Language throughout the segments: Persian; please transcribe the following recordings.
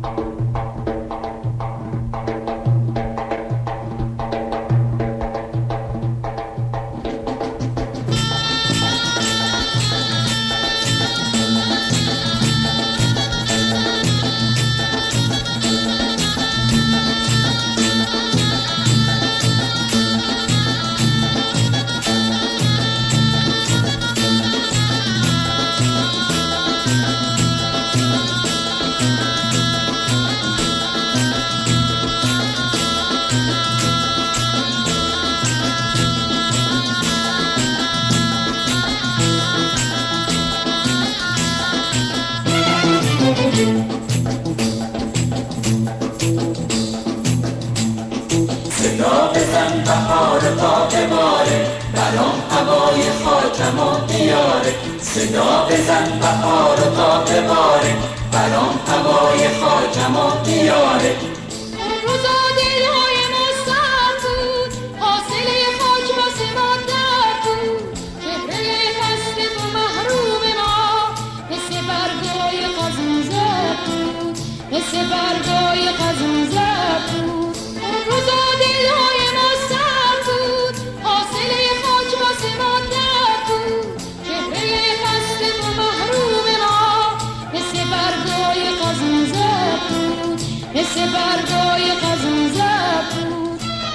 صدا بزن بهار تا بباره، برام هوای خاکم و بیاره. صدا بزن بهار تا بباره، برام هوای خاکم و بیاره. اون روزا دلهای ما سر بود، حاصل خاک واسه ما در بود. چهره خسته و محروم ما مثل برگای قزون زد بود، مثل برگای قزون زد بود. اون روزا دلهای ما سر بود، حاصل خاک واسه ما در بود. چهره خسته و محروم ما مثل برگای قزون زد بود، مثل برگای قزون زد بود.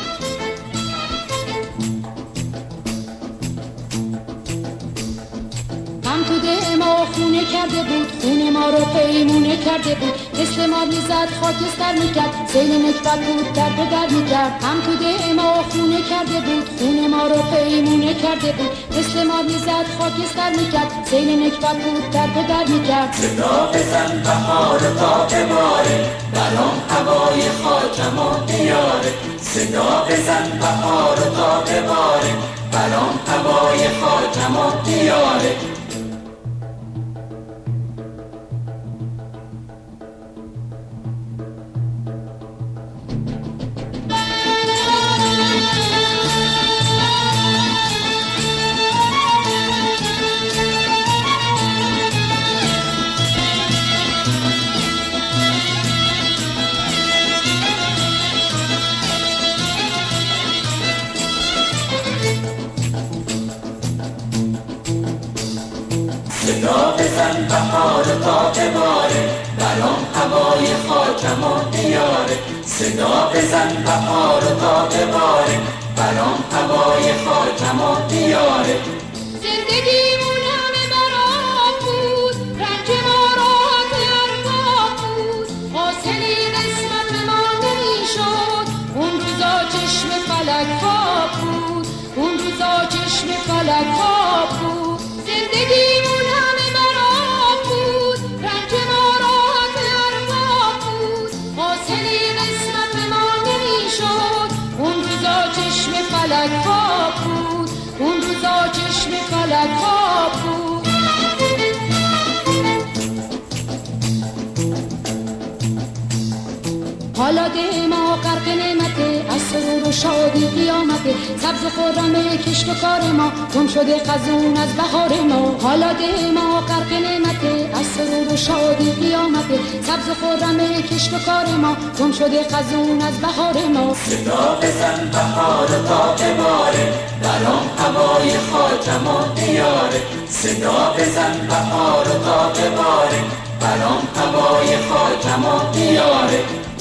غم تو ده ما خونه کرده بود، خونه ما رو پیمونه کرده بود. مثل ما میزد خاکستر میکرد، سیل نکبت بود در به در میکرد. غم تو ده ما خونه کرده بود، خونه ما رو پیمونه کرده بود. مثل ما میزد خاکستر میکرد، سیل نکبت بود در به در میکرد. صدا بزن بهار تا بباره، برام هوای خاکم و بیاره. صدا بزن بهار تا بباره، برام هوای خاکم و بیاره. صدا بزن بهار تا بباره، برام هوای خاکم و بیاره. صدا بزن بهار تا بباره، برام هوای خاکم و بیاره. زندگیمون همه برات بود، رنج ما راحت ارباب بود. حاصلی قسمت ما نمیشد، اون روزا چشم فلک خواب بود، اون روزا چشم فلک خواب بود. زندگیمون همه برات بود، رنج ما راحت ارباب بود. حاصلی قسمت ما نمیشد، اون روزا چشم فلک خواب بود، اون روزا چشم فلک خواب بود. حالا ده ما غرق نعمته، از سرور و شادی قیامته. سبز خرم کشت و کار ما، گم شده خزون از بهار ما. حالا ده ما غرق نعمته، از سرور و شادی قیامته. سبز خرم کشت و کار ما، گم شده خزون از بهار ما. صدا بزن بهار تا بباره، برام هوای خاکم و بیاره. صدا بزن بهار تا بباره، برام هوای خاکم و بیاره.